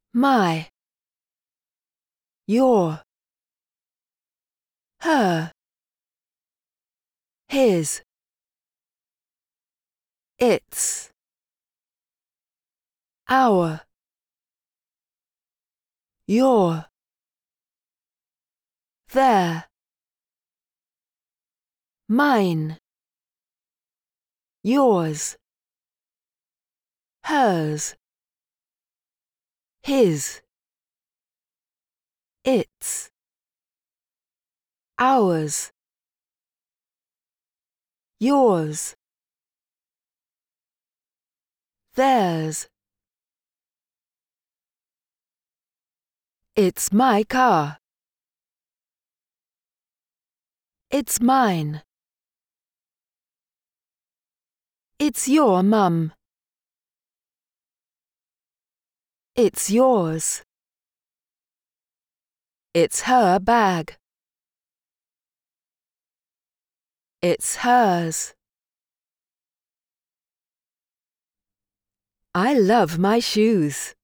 My, your, her, his, its, our, your, their, mine, yours, hers, his, its, ours, yours, theirs. It's my car. It's mine. It's your mum. It's yours. It's her bag. It's hers. I love my shoes.